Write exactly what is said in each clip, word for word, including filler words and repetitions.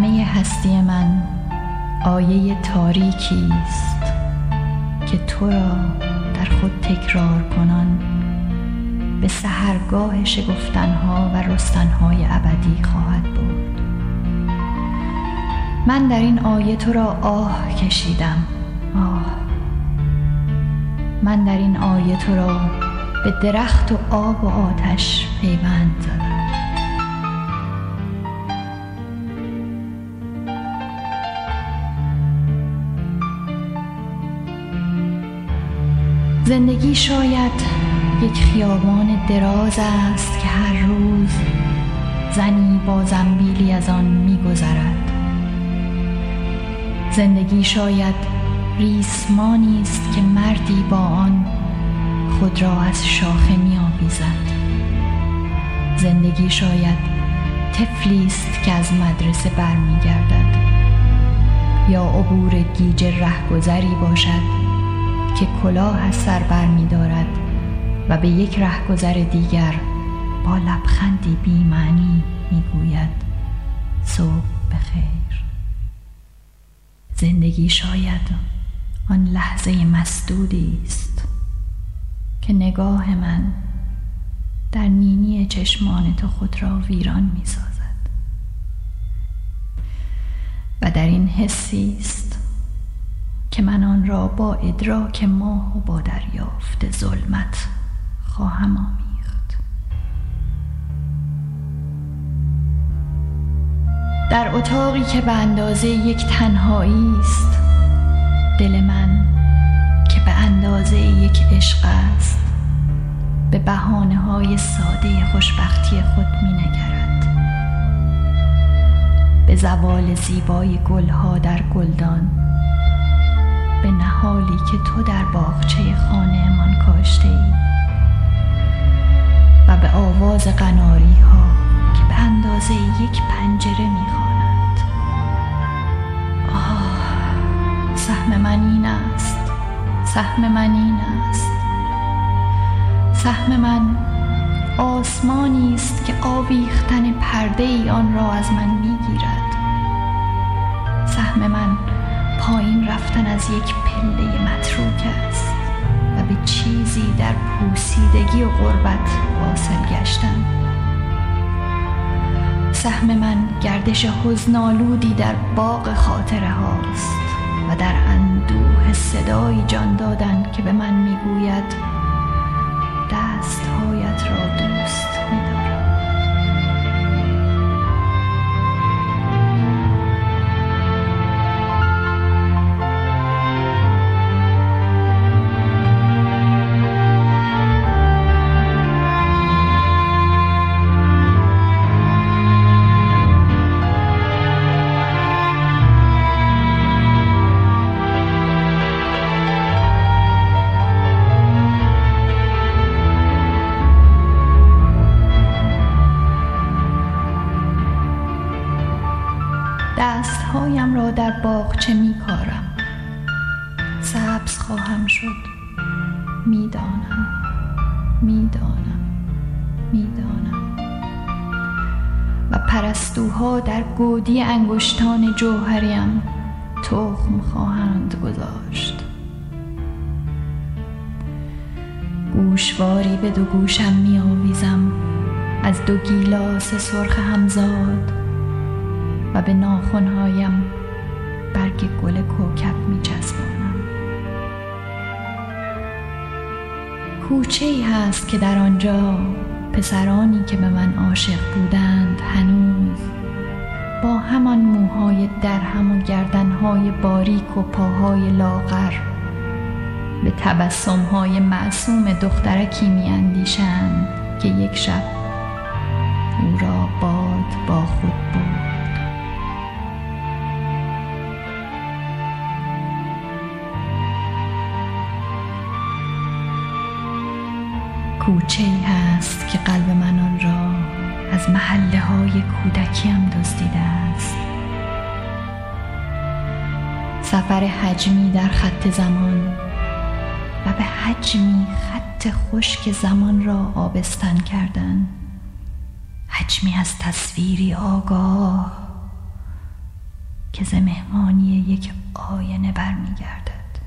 همه هستی من آیه تاریکی است که تو را در خود تکرار کنان به سحرگاه شگفتنها و رستنهای ابدی خواهد برد. من در این آیه تو را آه کشیدم، آه. من در این آیه تو را به درخت و آب و آتش پیوند زدم. زندگی شاید یک خیابان دراز است که هر روز زنی با زنبیلی از آن می‌گذرد. زندگی شاید ریسمانی است که مردی با آن خود را از شاخه می‌آویزد. زندگی شاید طفلی است که از مدرسه برمیگردد، یا عبور گیج رهگذری باشد که کلاه از سر برمی‌دارد و به یک رهگذر دیگر با لبخندی بی‌معنی می‌گوید صبح بخیر. زندگی شاید آن لحظه مسدودی است که نگاه من در نینی چشمان تو خود را ویران می‌سازد و در این حسی است که من آن را با ادراک ماه و با دریافت ظلمت خواهم آمیخت. در اتاقی که به اندازه یک تنهایی است، دل من که به اندازه یک عشق است به بهانه‌های ساده خوشبختی خود می‌نگرد. به زوال زیبای گلها در گلدان، به نهالی که تو در باغچه خانه‌مان کاشته‌ای و به آواز قناری ها که به اندازه یک پنجره می‌خواند. آه، سهم من این است، سهم من این است. سهم من آسمانی است که آویختن پرده ای آن را از من می‌گیرد. سهم من پایین رفتن از یک پله متروک است و به چیزی در پوسیدگی و غربت واصل گشتن. سهم من گردش حزن‌آلودی در باغ خاطره هاست و در اندوه صدایی جان دادن که به من میگوید دستهایت را دوست می‌دارم. دستهایم را در باغچه می کارم. سبز خواهم شد. می دانم می دانم می دانم و پرستوها در گودی انگشتان جوهریم تخم خواهند گذاشت. گوشواری به دو گوشم می آویزم از دو گیلاس سرخ همزاد و به ناخن‌هایم برگ گل کوکب می‌چسبانم. کوچه‌ای هست که در آنجا پسرانی که به من عاشق بودند هنوز با همان موهای درهم و گردن‌های باریک و پاهای لاغر به تبسم‌های معصوم دخترکی می‌اندیشند که یک شب او را باد با خود برد. کوچه‌ای هست که قلب من آن را از محله های کودکیم دزدیده است. سفر حجمی در خط زمان و به حجمی خط خشک زمان را آبستن کردن. حجمی از تصویری آگاه که ز مهمانی یک آینه برمیگردد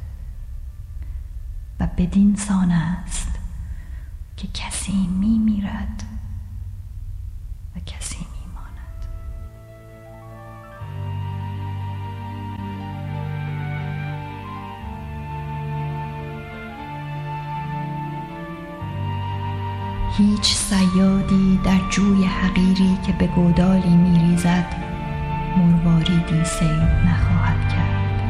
و بدین سان است که کسی میمیرد و کسی میماند. هیچ صیادی در جوی حقیری که به گودالی میریزد مرواریدی صید نخواهد کرد.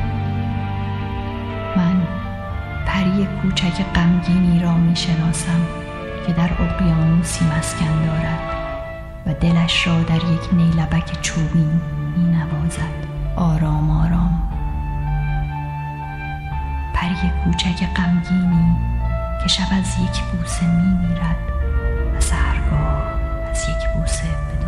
من پری کوچک غمگینی را میشناسم که در اقیانوسی مسکن دارد و دلش را در یک نیلبک چوبین مینوازد آرام آرام. پری کوچک غمگینی که شب از یک بوسه میمیرد و سحرگاه از یک بوسه به